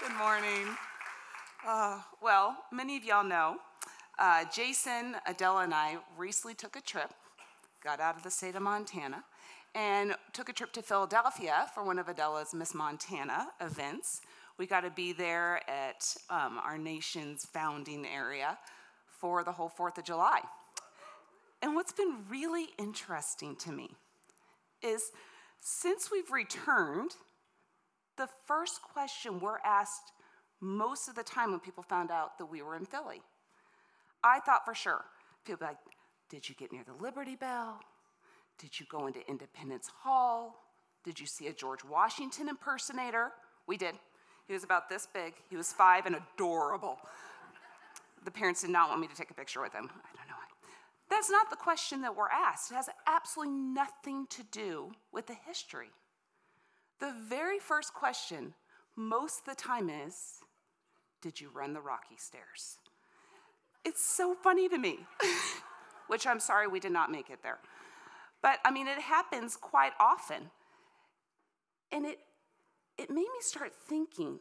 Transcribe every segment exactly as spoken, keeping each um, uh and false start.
Good morning. Uh, well, many of y'all know, uh, Jason, Adela, and I recently took a trip, got out of the state of Montana, and took a trip to Philadelphia for one of Adela's Miss Montana events. We got to be there at um, our nation's founding area for the whole fourth of July. And what's been really interesting to me is since we've returned, the first question we're asked most of the time when people found out that we were in Philly. I thought for sure, people would be like, did you get near the Liberty Bell? Did you go into Independence Hall? Did you see a George Washington impersonator? We did. He was about this big. He was five and adorable. The parents did not want me to take a picture with him. I don't know why. That's not the question that we're asked. It has absolutely nothing to do with the history. The very first question most of the time is, did you run the rocky stairs? It's so funny to me, which I'm sorry we did not make it there. But, I mean, it happens quite often. And it, it made me start thinking,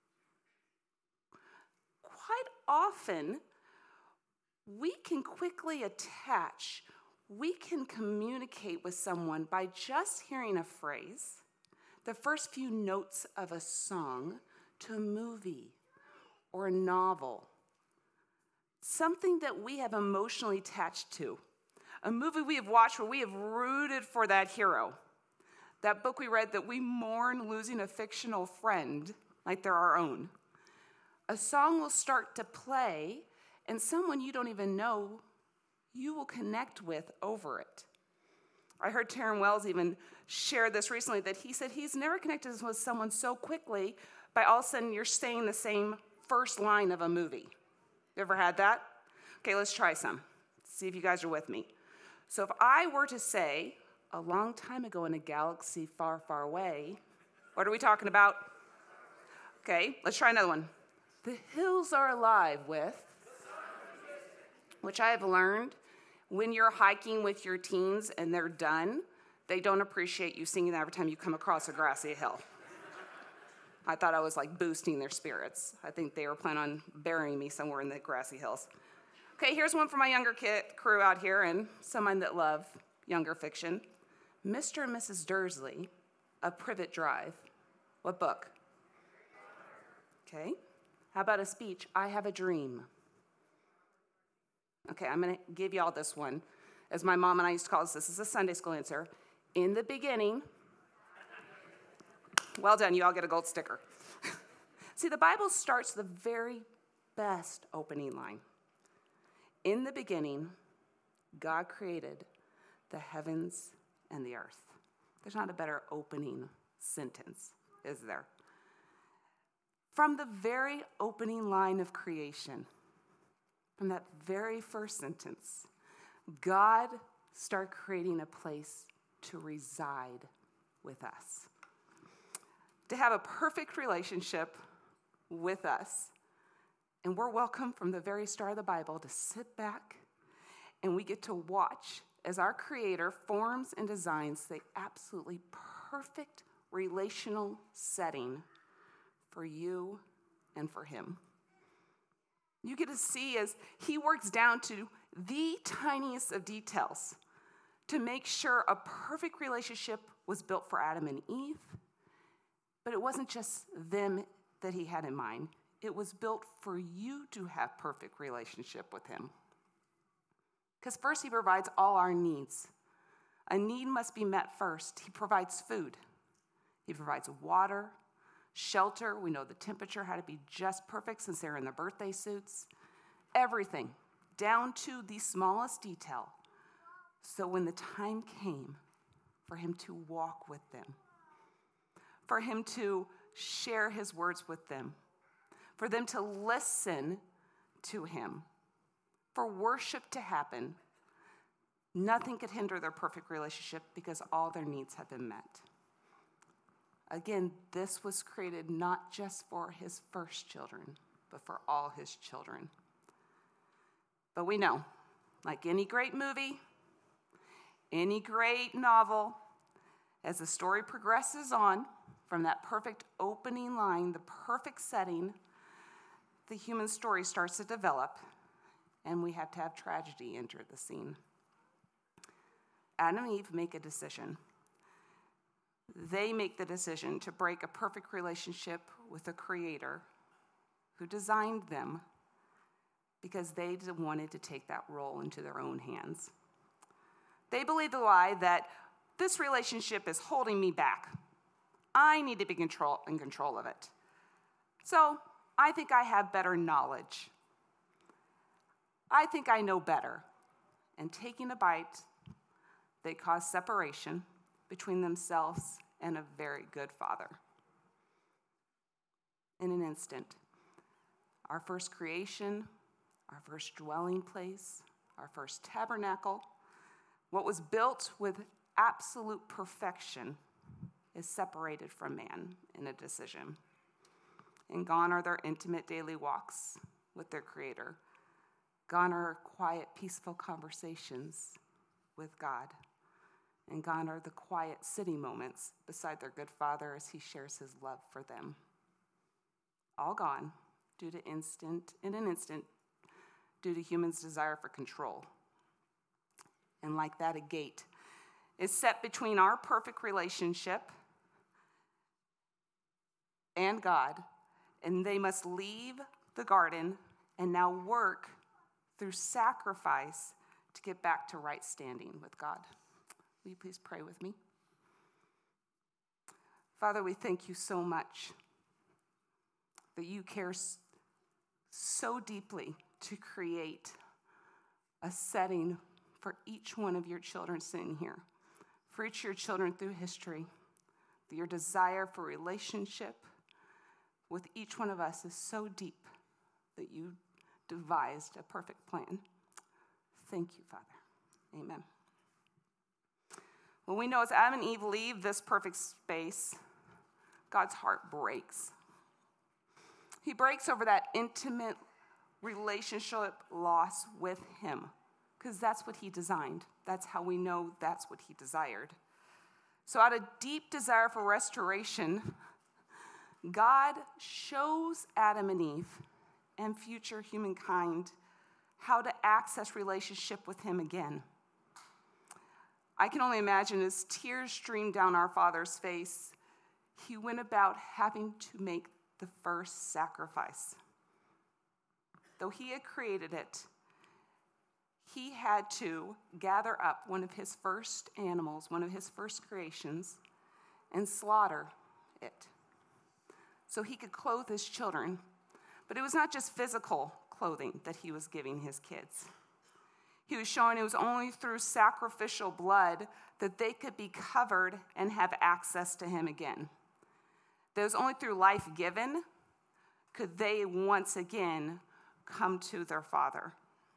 quite often, we can quickly attach, we can communicate with someone by just hearing a phrase, the first few notes of a song, to a movie or a novel, something that we have emotionally attached to, a movie we have watched where we have rooted for that hero, that book we read that we mourn losing a fictional friend like they're our own. A song will start to play, and someone you don't even know, you will connect with over it. I heard Taryn Wells even share this recently, that he said he's never connected with someone so quickly by all of a sudden you're saying the same first line of a movie. You ever had that? Okay, let's try some. See if you guys are with me. So if I were to say, a long time ago in a galaxy far, far away, what are we talking about? Okay, let's try another one. The hills are alive with, which I have learned, when you're hiking with your teens and they're done, they don't appreciate you singing that every time you come across a grassy hill. I thought I was like boosting their spirits. I think they were planning on burying me somewhere in the grassy hills. Okay, here's one for my younger kid crew out here and someone that love younger fiction. Mister and Missus Dursley of Privet Drive. What book? Okay. How about a speech? I Have a Dream. Okay, I'm going to give y'all this one. As my mom and I used to call this, this is a Sunday school answer. In the beginning, well done, you all get a gold sticker. See, the Bible starts the very best opening line. In the beginning, God created the heavens and the earth. There's not a better opening sentence, is there? From the very opening line of creation, from that very first sentence, God started creating a place to reside with us, to have a perfect relationship with us. And we're welcome from the very start of the Bible to sit back and we get to watch as our Creator forms and designs the absolutely perfect relational setting for you and for Him. You get to see as He works down to the tiniest of details to make sure a perfect relationship was built for Adam and Eve. But it wasn't just them that He had in mind. It was built for you to have perfect relationship with Him. Because first He provides all our needs. A need must be met first. He provides food. He provides water, shelter. We know the temperature had to be just perfect since they're in their birthday suits. Everything, down to the smallest detail. So when the time came for Him to walk with them, for Him to share His words with them, for them to listen to Him, for worship to happen, nothing could hinder their perfect relationship because all their needs have been met. Again, this was created not just for His first children, but for all His children. But we know, like any great movie, any great novel, as the story progresses on From that perfect opening line, the perfect setting, the human story starts to develop, and we have to have tragedy enter the scene. Adam and Eve make a decision. They make the decision to break a perfect relationship with a creator who designed them because they wanted to take that role into their own hands. They believe the lie that this relationship is holding me back. I need to be control, in control of it. So I think I have better knowledge. I think I know better. And taking a bite, they cause separation between themselves and a very good father. In an instant, our first creation, our first dwelling place, our first tabernacle, what was built with absolute perfection, is separated from man in a decision. And gone are their intimate daily walks with their Creator. Gone are quiet, peaceful conversations with God. And gone are the quiet sitting moments beside their good Father as he shares his love for them. All gone due to instant, in an instant, due to humans' desire for control. And like that, a gate is set between our perfect relationship and God, and they must leave the garden and now work through sacrifice to get back to right standing with God. Will you please pray with me? Father, we thank you so much that you care so deeply to create a setting for each one of your children sitting here, for each of your children through history, that your desire for relationship with each one of us is so deep that you devised a perfect plan. Thank you, Father. Amen. Well, we know as Adam and Eve leave this perfect space, God's heart breaks. He breaks over that intimate relationship loss with him, because that's what he designed. That's how we know that's what he desired. So out of deep desire for restoration, God shows Adam and Eve and future humankind how to access relationship with him again. I can only imagine as tears streamed down our Father's face, he went about having to make the first sacrifice. Though he had created it, he had to gather up one of his first animals, one of his first creations, and slaughter it so he could clothe his children. But it was not just physical clothing that he was giving his kids. He was showing it was only through sacrificial blood that they could be covered and have access to him again. That it was only through life given could they once again come to their Father.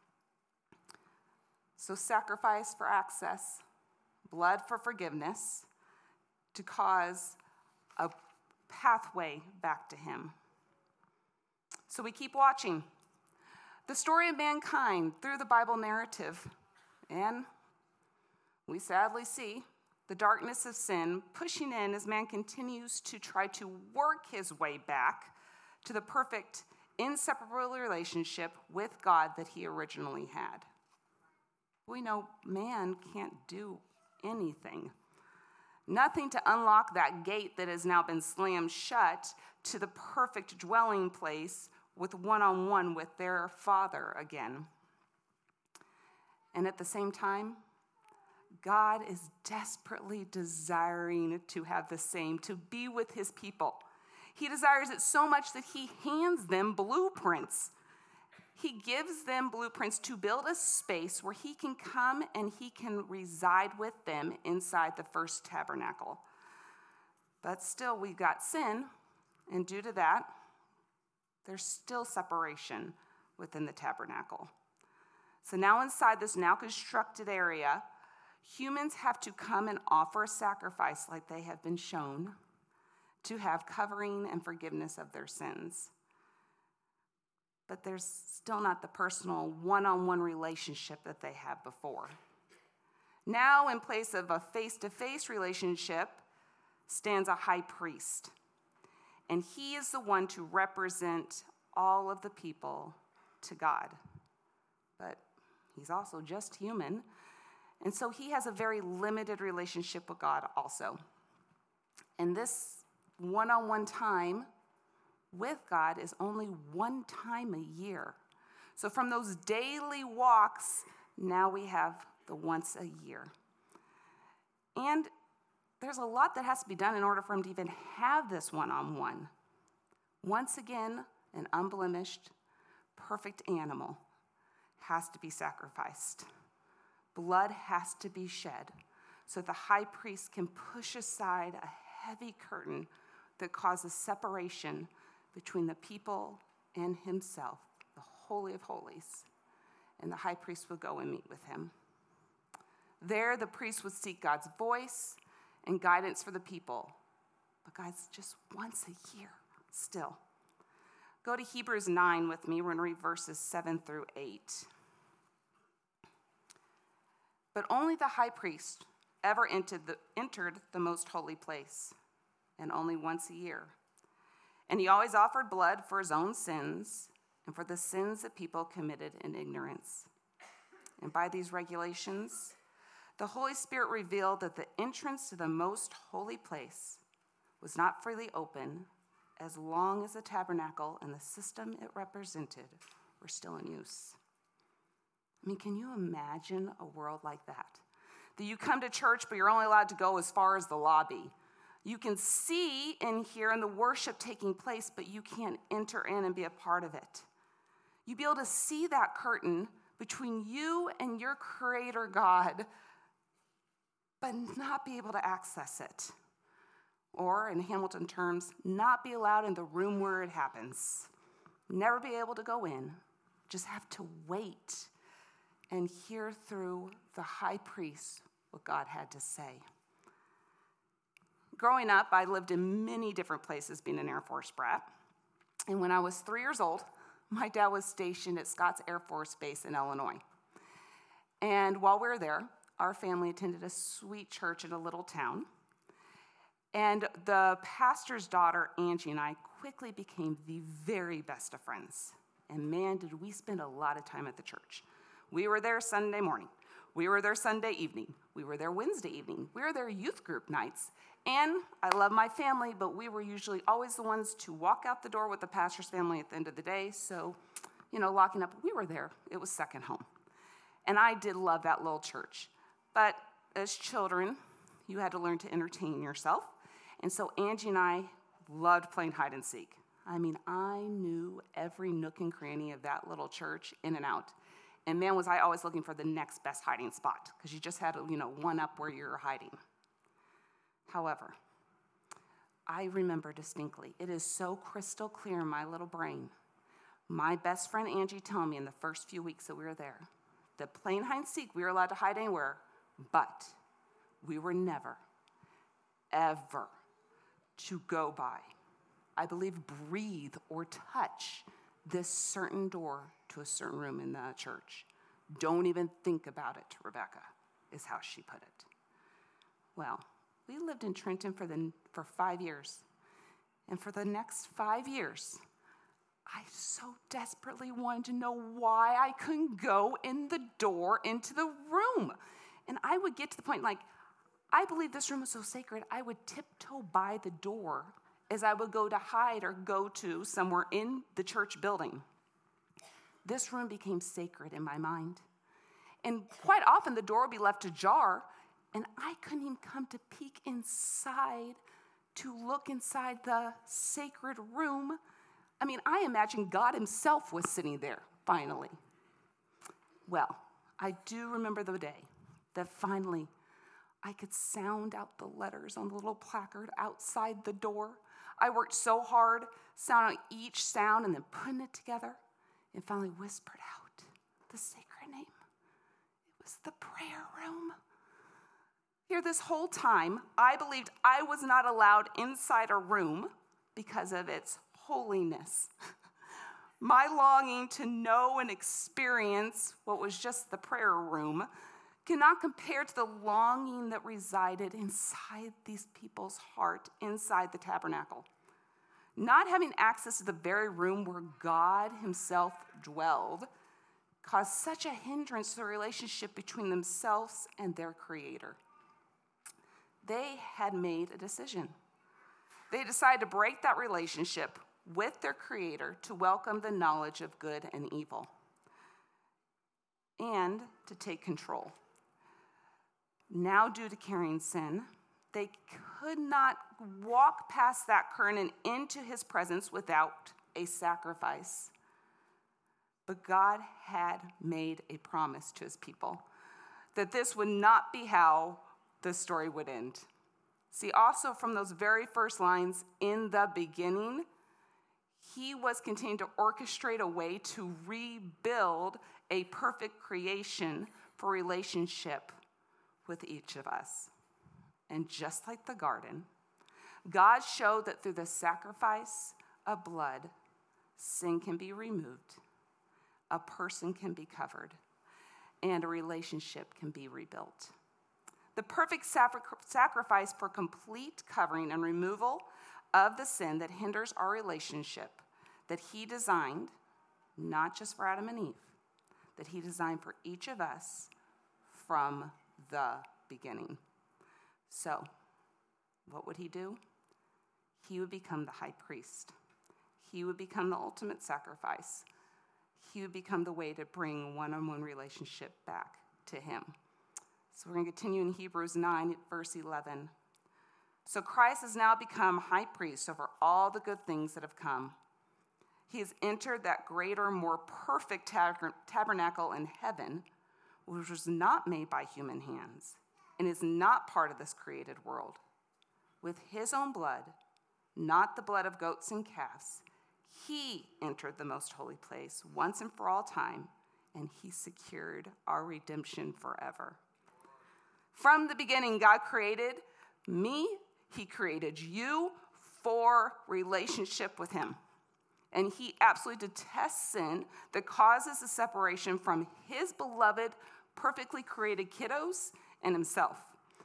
So sacrifice for access, blood for forgiveness, to cause a pathway back to him. So we keep watching the story of mankind through the Bible narrative, and we sadly see the darkness of sin pushing in as man continues to try to work his way back to the perfect, inseparable relationship with God that he originally had. We know man can't do anything. Nothing to unlock that gate that has now been slammed shut to the perfect dwelling place with one-on-one with their Father again. And at the same time, God is desperately desiring to have the same, to be with his people. He desires it so much that he hands them blueprints. He gives them blueprints to build a space where he can come and he can reside with them inside the first tabernacle. But still, we've got sin, and due to that, there's still separation within the tabernacle. So now inside this now constructed area, humans have to come and offer a sacrifice like they have been shown to have covering and forgiveness of their sins. But there's still not the personal one-on-one relationship that they had before. Now, in place of a face-to-face relationship, stands a high priest, and he is the one to represent all of the people to God. But he's also just human, and so he has a very limited relationship with God also. And this one-on-one time with God is only one time a year. So from those daily walks, now we have the once a year. And there's a lot that has to be done in order for him to even have this one-on-one. Once again, an unblemished, perfect animal has to be sacrificed. Blood has to be shed so the high priest can push aside a heavy curtain that causes separation between the people and himself, the Holy of Holies. And the high priest would go and meet with him. There, the priest would seek God's voice and guidance for the people. But guys, just once a year still. Go to Hebrews nine with me. We're going to read verses seven through eight. But only the high priest ever entered the, entered the most holy place, and only once a year. And he always offered blood for his own sins and for the sins that people committed in ignorance. And by these regulations, the Holy Spirit revealed that the entrance to the most holy place was not freely open as long as the tabernacle and the system it represented were still in use. I mean, can you imagine a world like that? That you come to church, but you're only allowed to go as far as the lobby. You can see and hear in the worship taking place, but you can't enter in and be a part of it. You'd be able to see that curtain between you and your Creator God, but not be able to access it. Or, in Hamilton terms, not be allowed in the room where it happens. Never be able to go in. Just have to wait and hear through the high priest what God had to say. Growing up, I lived in many different places being an Air Force brat. And when I was three years old, my dad was stationed at Scotts Air Force Base in Illinois. And while we were there, our family attended a sweet church in a little town. And the pastor's daughter, Angie, and I quickly became the very best of friends. And man, did we spend a lot of time at the church. We were there Sunday morning. We were there Sunday evening. We were there Wednesday evening. We were there youth group nights. And I love my family, but we were usually always the ones to walk out the door with the pastor's family at the end of the day. So, you know, locking up, we were there. It was second home. And I did love that little church. But as children, you had to learn to entertain yourself. And so Angie and I loved playing hide and seek. I mean, I knew every nook and cranny of that little church in and out. And man, was I always looking for the next best hiding spot, because you just had to, you know, one up where you're hiding. However, I remember distinctly, it is so crystal clear in my little brain, my best friend Angie telling me in the first few weeks that we were there, that playing hide and seek, we were allowed to hide anywhere, but we were never, ever to go by, I believe, breathe or touch this certain door to a certain room in the church. Don't even think about it, Rebecca, is how she put it. Well, we lived in Trenton for the for five years. And for the next five years, I so desperately wanted to know why I couldn't go in the door into the room. And I would get to the point, like, I believe this room is so sacred, I would tiptoe by the door as I would go to hide or go to somewhere in the church building. This room became sacred in my mind. And quite often the door would be left ajar, and I couldn't even come to peek inside to look inside the sacred room. I mean, I imagine God himself was sitting there, finally. Well, I do remember the day that finally I could sound out the letters on the little placard outside the door. I worked so hard, sounding each sound and then putting it together, and finally whispered out the sacred name. It was the prayer room. Here, this whole time, I believed I was not allowed inside a room because of its holiness. My longing to know and experience what was just the prayer room cannot compare to the longing that resided inside these people's heart, inside the tabernacle. Not having access to the very room where God himself dwelled caused such a hindrance to the relationship between themselves and their Creator. They had made a decision. They decided to break that relationship with their Creator to welcome the knowledge of good and evil and to take control. Now, due to carrying sin, they could not walk past that curtain and into his presence without a sacrifice. But God had made a promise to his people that this would not be how the story would end. See, also from those very first lines, in the beginning, he was continuing to orchestrate a way to rebuild a perfect creation for relationship with each of us. And just like the garden, God showed that through the sacrifice of blood, sin can be removed, a person can be covered, and a relationship can be rebuilt. The perfect sacrifice for complete covering and removal of the sin that hinders our relationship that he designed, not just for Adam and Eve, that he designed for each of us from the beginning. So, what would he do? He would become the high priest. He would become the ultimate sacrifice. He would become the way to bring one-on-one relationship back to him. So we're going to continue in Hebrews nine, verse eleven. So Christ has now become high priest over all the good things that have come. He has entered that greater, more perfect tab- tabernacle in heaven, which was not made by human hands and is not part of this created world. With his own blood, not the blood of goats and calves, he entered the most holy place once and for all time, and he secured our redemption forever. From the beginning, God created me. He created you for relationship with him. And he absolutely detests sin that causes a separation from his beloved, perfectly created kiddos and himself.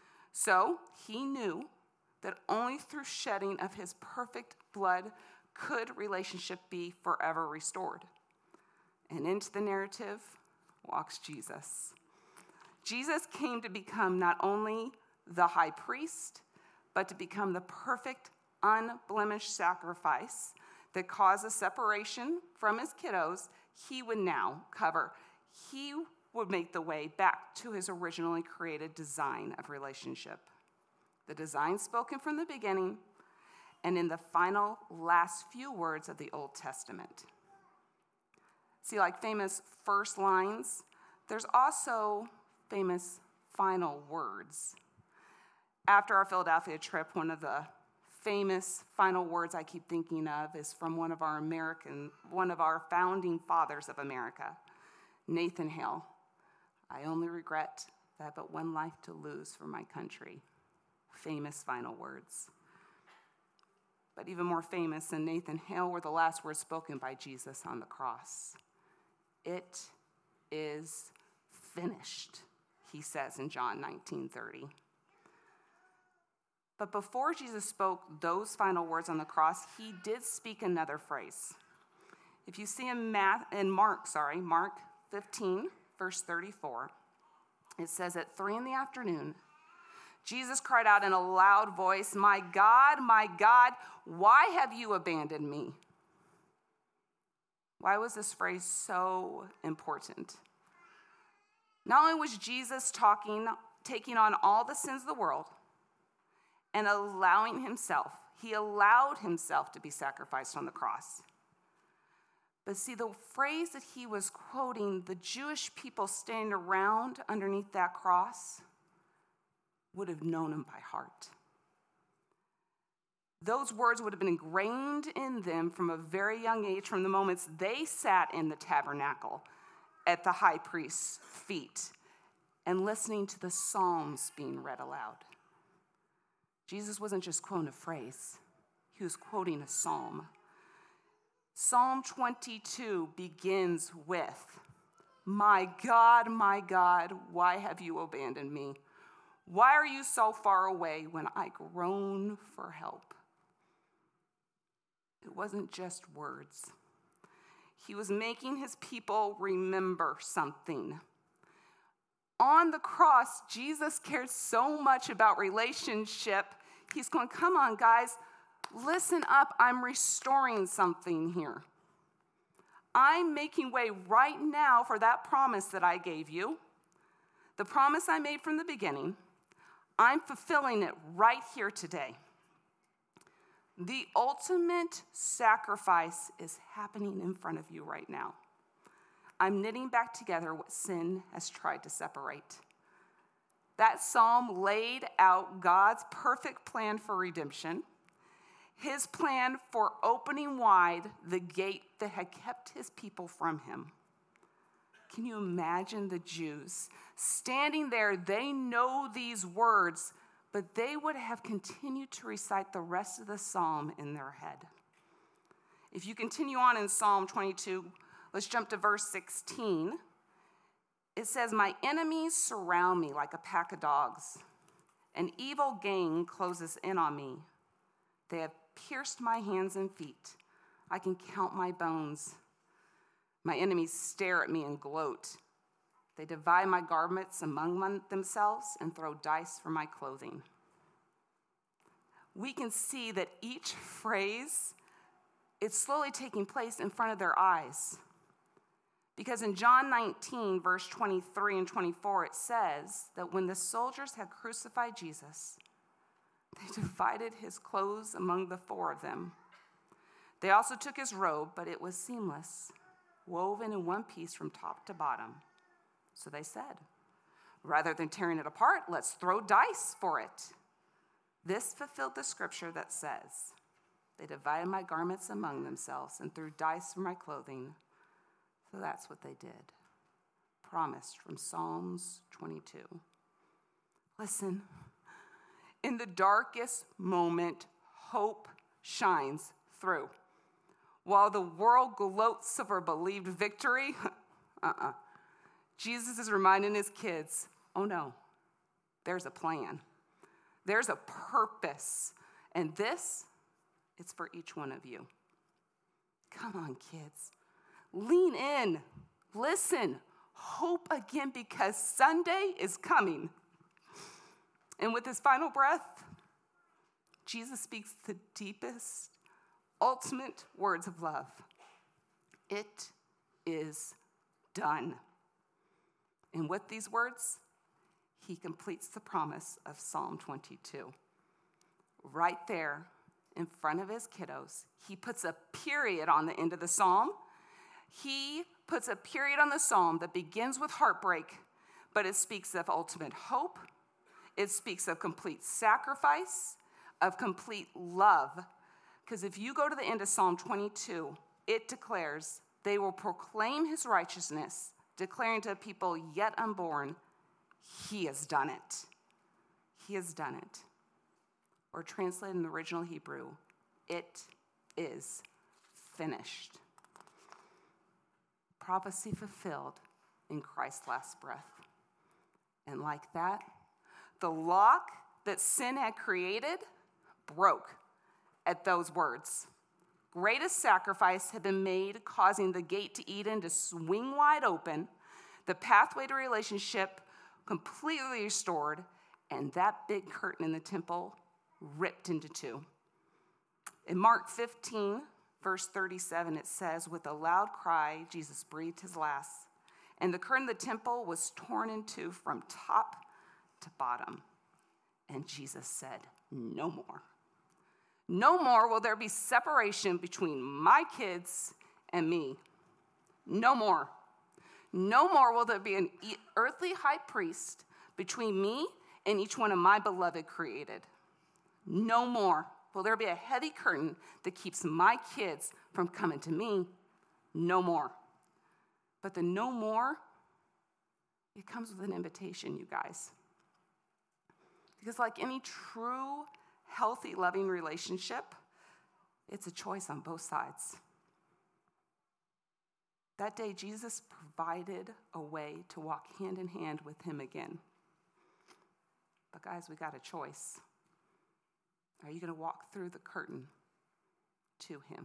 So he knew that only through shedding of his perfect blood could relationship be forever restored. And into the narrative walks Jesus. Jesus came to become not only the high priest, but to become the perfect, unblemished sacrifice that causes separation from his kiddos. He would now cover. He would make the way back to his originally created design of relationship. The design spoken from the beginning and in the final last few words of the Old Testament. See, like famous first lines, there's also famous final words. After our Philadelphia trip, one of the famous final words I keep thinking of is from one of our American, one of our founding fathers of America, Nathan Hale. I only regret that I have but one life to lose for my country. Famous final words. But even more famous than Nathan Hale were the last words spoken by Jesus on the cross. It is finished, he says in John nineteen thirty. But before Jesus spoke those final words on the cross, he did speak another phrase. If you see in, Math, in Mark, sorry, Mark fifteen, verse thirty-four, it says, at three in the afternoon, Jesus cried out in a loud voice, "My God, my God, why have you abandoned me?" Why was this phrase so important? Not only was Jesus talking, taking on all the sins of the world and allowing himself, he allowed himself to be sacrificed on the cross. But see, the phrase that he was quoting, the Jewish people standing around underneath that cross would have known him by heart. Those words would have been ingrained in them from a very young age, from the moments they sat in the tabernacle at the high priest's feet and listening to the Psalms being read aloud. Jesus wasn't just quoting a phrase, he was quoting a psalm. Psalm twenty-two begins with, My God, my God, why have you abandoned me? Why are you so far away when I groan for help? It wasn't just words. He was making his people remember something. On the cross, Jesus cared so much about relationship. He's going, come on, guys, listen up. I'm restoring something here. I'm making way right now for that promise that I gave you, the promise I made from the beginning. I'm fulfilling it right here today. The ultimate sacrifice is happening in front of you right now. I'm knitting back together what sin has tried to separate. That psalm laid out God's perfect plan for redemption, his plan for opening wide the gate that had kept his people from him. Can you imagine the Jews standing there? They know these words, but they would have continued to recite the rest of the psalm in their head. If you continue on in Psalm twenty-two, let's jump to verse sixteen. It says, my enemies surround me like a pack of dogs. An evil gang closes in on me. They have pierced my hands and feet. I can count my bones. My enemies stare at me and gloat. They divide my garments among themselves and throw dice for my clothing. We can see that each phrase, it's slowly taking place in front of their eyes. Because in John nineteen, verse twenty-three and twenty-four, it says that when the soldiers had crucified Jesus, they divided his clothes among the four of them. They also took his robe, but it was seamless, woven in one piece from top to bottom. So they said, rather than tearing it apart, let's throw dice for it. This fulfilled the scripture that says, they divided my garments among themselves and threw dice for my clothing. So that's what they did. Promised from Psalms twenty-two. Listen, in the darkest moment, hope shines through. While the world gloats over believed victory, uh-uh. Jesus is reminding his kids, oh no, there's a plan. There's a purpose. And this, it's for each one of you. Come on, kids. Lean in. Listen. Hope again, because Sunday is coming. And with his final breath, Jesus speaks the deepest, ultimate words of love. It is done. And with these words, he completes the promise of Psalm twenty-two. Right there in front of his kiddos, he puts a period on the end of the psalm. He puts a period on the psalm that begins with heartbreak, but it speaks of ultimate hope. It speaks of complete sacrifice, of complete love. Because if you go to the end of Psalm twenty-two, it declares, they will proclaim his righteousness, declaring to a people yet unborn, he has done it. He has done it. Or translated in the original Hebrew, it is finished. Prophecy fulfilled in Christ's last breath. And like that, the lock that sin had created broke at those words. Greatest sacrifice had been made, causing the gate to Eden to swing wide open, the pathway to relationship completely restored, and that big curtain in the temple ripped into two. In Mark fifteen, verse thirty-seven, it says, with a loud cry, Jesus breathed his last, and the curtain of the temple was torn in two from top to bottom. And Jesus said, no more. No more will there be separation between my kids and me. No more. No more will there be an earthly high priest between me and each one of my beloved created. No more will there be a heavy curtain that keeps my kids from coming to me. No more. But the no more, it comes with an invitation, you guys. Because like any true, healthy, loving relationship, it's a choice on both sides. That day, Jesus provided a way to walk hand in hand with him again. But guys, we got a choice. Are you going to walk through the curtain to him?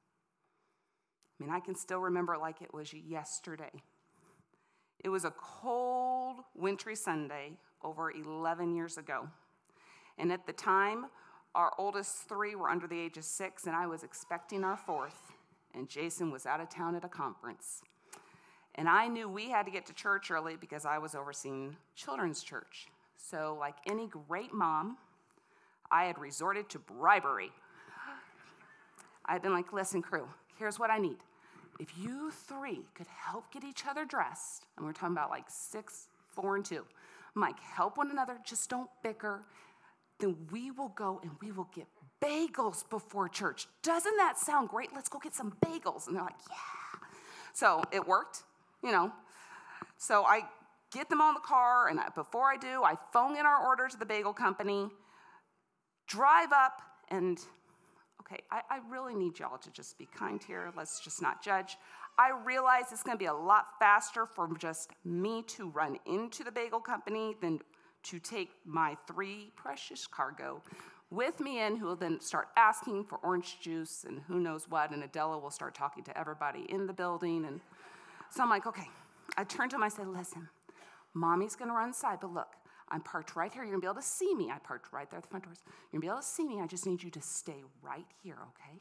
I mean, I can still remember it like it was yesterday. It was a cold, wintry Sunday over eleven years ago. And at the time, our oldest three were under the age of six, and I was expecting our fourth, and Jason was out of town at a conference. And I knew we had to get to church early because I was overseeing children's church. So like any great mom, I had resorted to bribery. I'd been like, listen, crew, here's what I need. If you three could help get each other dressed, and we're talking about like six, four, and two, I'm like, help one another, just don't bicker, then we will go and we will get bagels before church. Doesn't that sound great? Let's go get some bagels. And they're like, yeah. So it worked, you know. So I get them on the car, and I, before I do, I phone in our order to the bagel company, drive up, and okay, I, I really need y'all to just be kind here. Let's just not judge. I realize it's going to be a lot faster for just me to run into the bagel company than to take my three precious cargo with me in, who will then start asking for orange juice and who knows what, and Adela will start talking to everybody in the building. And so I'm like, okay. I turned to him, I said, listen, Mommy's going to run inside, but look, I'm parked right here. You're going to be able to see me. I parked right there at the front doors. You're going to be able to see me. I just need you to stay right here, okay?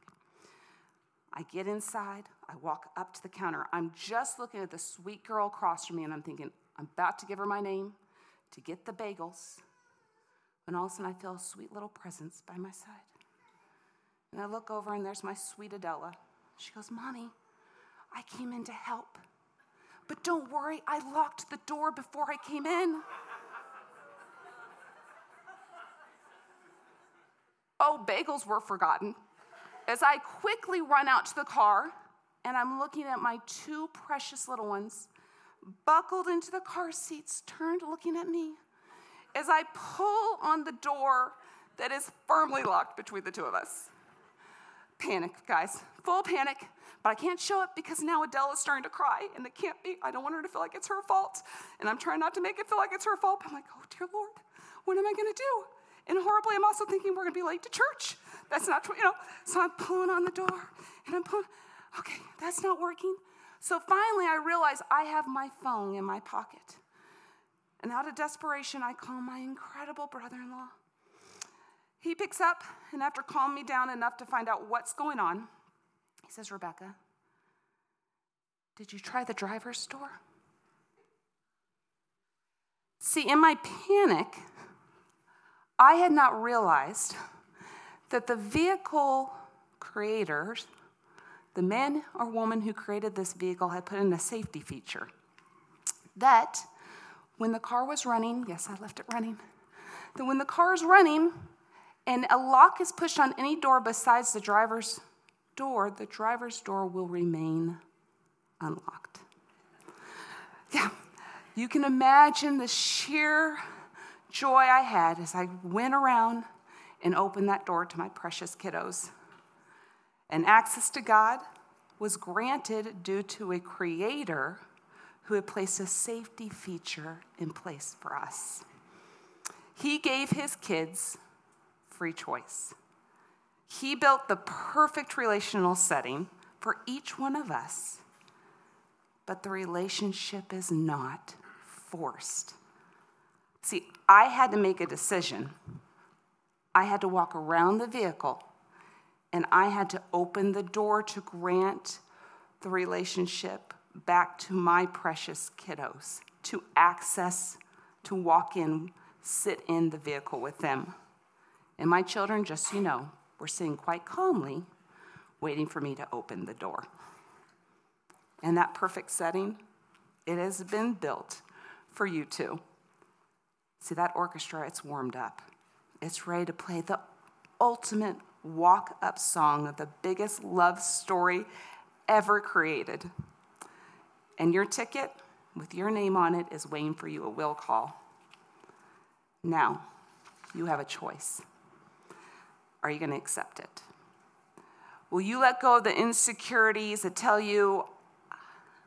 I get inside. I walk up to the counter. I'm just looking at the sweet girl across from me, and I'm thinking, I'm about to give her my name to get the bagels. And all of a sudden, I feel a sweet little presence by my side. And I look over, and there's my sweet Adela. She goes, Mommy, I came in to help. But don't worry, I locked the door before I came in. Oh, bagels were forgotten. As I quickly run out to the car, and I'm looking at my two precious little ones, buckled into the car seats, turned looking at me, as I pull on the door that is firmly locked between the two of us. Panic, guys, full panic, but I can't show it because now Adela's starting to cry, and it can't be. I don't want her to feel like it's her fault, and I'm trying not to make it feel like it's her fault, but I'm like, oh, dear Lord, what am I going to do? And horribly, I'm also thinking we're going to be late to church. That's not, you know, so I'm pulling on the door, and I'm pulling, okay, that's not working. So finally, I realize I have my phone in my pocket. And out of desperation, I call my incredible brother-in-law. He picks up, and after calming me down enough to find out what's going on, he says, Rebecca, did you try the driver's door? See, in my panic, I had not realized that the vehicle creators, the man or woman who created this vehicle, had put in a safety feature. That when the car was running, yes, I left it running, that when the car is running and a lock is pushed on any door besides the driver's door, the driver's door will remain unlocked. Yeah, you can imagine the sheer joy I had as I went around and opened that door to my precious kiddos. And access to God was granted due to a creator who had placed a safety feature in place for us. He gave his kids free choice. He built the perfect relational setting for each one of us, but the relationship is not forced. See, I had to make a decision. I had to walk around the vehicle, and I had to open the door to grant the relationship back to my precious kiddos, to access, to walk in, sit in the vehicle with them. And my children, just so you know, were sitting quite calmly, waiting for me to open the door. And that perfect setting, it has been built for you too. See, that orchestra, it's warmed up. It's ready to play the ultimate walk-up song of the biggest love story ever created. And your ticket with your name on it is waiting for you, a will call. Now, you have a choice. Are you going to accept it? Will you let go of the insecurities that tell you,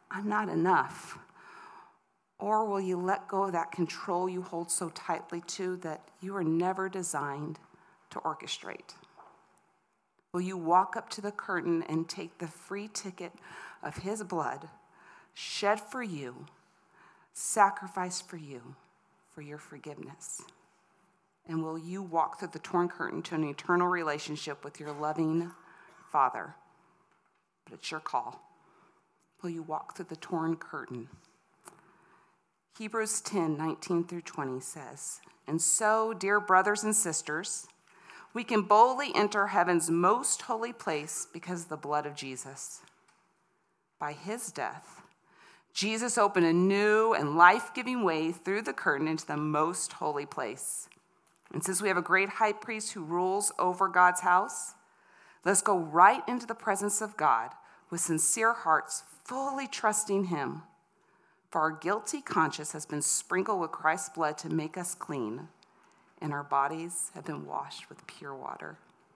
I'm not enough? Or will you let go of that control you hold so tightly to that you were never designed to orchestrate? Will you walk up to the curtain and take the free ticket of his blood, shed for you, sacrificed for you, for your forgiveness? And will you walk through the torn curtain to an eternal relationship with your loving Father? But it's your call. Will you walk through the torn curtain? Hebrews ten, nineteen through twenty says, "And so, dear brothers and sisters, we can boldly enter heaven's most holy place because of the blood of Jesus. By his death, Jesus opened a new and life-giving way through the curtain into the most holy place. And since we have a great high priest who rules over God's house, let's go right into the presence of God with sincere hearts, fully trusting him. For our guilty conscience has been sprinkled with Christ's blood to make us clean, and our bodies have been washed with pure water."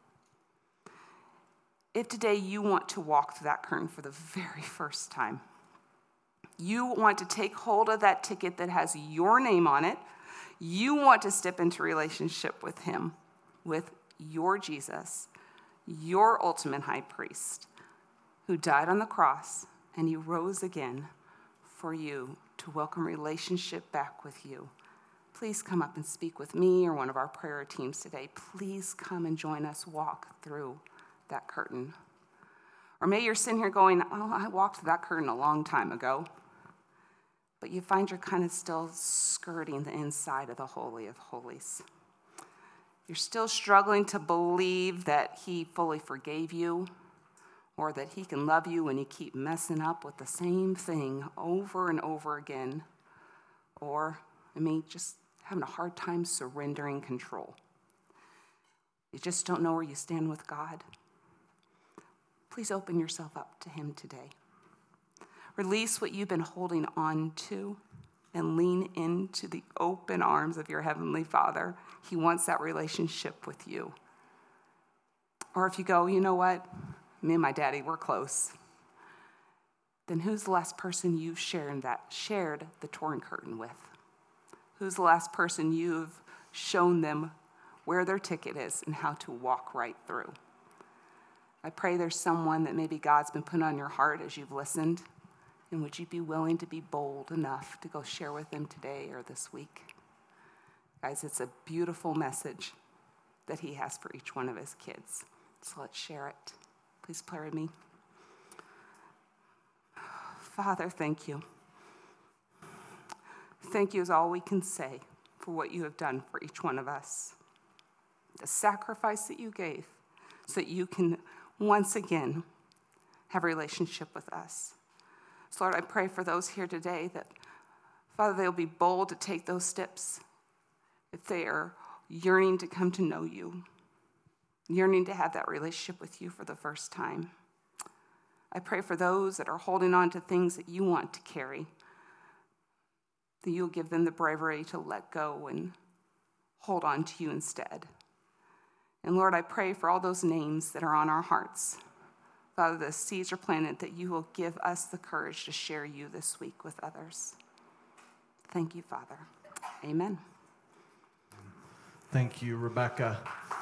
If today you want to walk through that curtain for the very first time, you want to take hold of that ticket that has your name on it, you want to step into relationship with him, with your Jesus, your ultimate high priest, who died on the cross and he rose again for you to welcome relationship back with you. Please come up and speak with me or one of our prayer teams today. Please come and join us walk through that curtain. Or maybe you're sitting here going, oh, I walked through that curtain a long time ago. But you find you're kind of still skirting the inside of the Holy of Holies. You're still struggling to believe that he fully forgave you, or that he can love you when you keep messing up with the same thing over and over again. Or, I mean, just having a hard time surrendering control. You just don't know where you stand with God. Please open yourself up to him today. Release what you've been holding on to and lean into the open arms of your Heavenly Father. He wants that relationship with you. Or if you go, you know what? Me and my daddy, we're close. Then who's the last person you've shared that shared the torn curtain with? Who's the last person you've shown them where their ticket is and how to walk right through? I pray there's someone that maybe God's been put on your heart as you've listened. And would you be willing to be bold enough to go share with them today or this week? Guys, it's a beautiful message that he has for each one of his kids. So let's share it. Please pray with me. Father, thank you. Thank you is all we can say for what you have done for each one of us. The sacrifice that you gave so that you can once again have a relationship with us. So Lord, I pray for those here today that, Father, they'll be bold to take those steps if they are yearning to come to know you, yearning to have that relationship with you for the first time. I pray for those that are holding on to things that you want to carry, that you'll give them the bravery to let go and hold on to you instead. And Lord, I pray for all those names that are on our hearts. Father, the seeds are planted that you will give us the courage to share you this week with others. Thank you, Father. Amen. Thank you, Rebecca.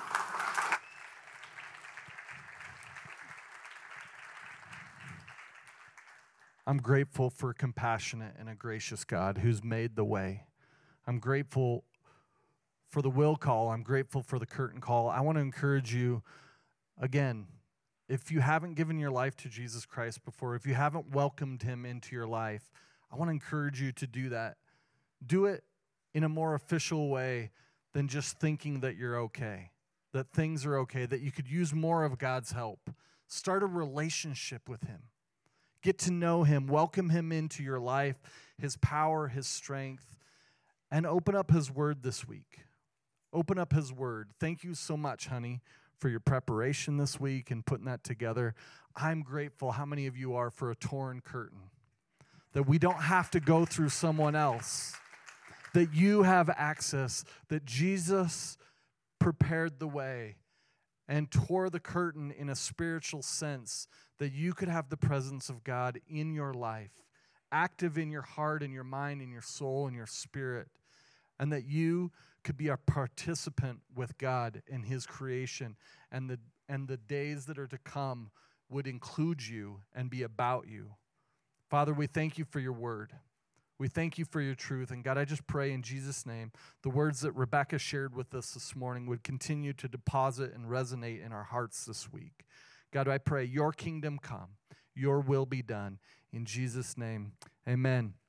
I'm grateful for a compassionate and a gracious God who's made the way. I'm grateful for the will call. I'm grateful for the curtain call. I want to encourage you, again, if you haven't given your life to Jesus Christ before, if you haven't welcomed him into your life, I want to encourage you to do that. Do it in a more official way than just thinking that you're okay, that things are okay, that you could use more of God's help. Start a relationship with him. Get to know him. Welcome him into your life, his power, his strength, and open up his word this week. Open up his word. Thank you so much, honey, for your preparation this week and putting that together. I'm grateful how many of you are for a torn curtain, that we don't have to go through someone else, that you have access, that Jesus prepared the way and tore the curtain in a spiritual sense, that you could have the presence of God in your life active in your heart and your mind and your soul and your spirit, and that you could be a participant with God in his creation, and the and the days that are to come would include you and be about you. Father, we thank you for your word. We thank you for your truth. And God, I just pray in Jesus' name, the words that Rebecca shared with us this morning would continue to deposit and resonate in our hearts this week. God, I pray your kingdom come, your will be done. In Jesus' name, amen.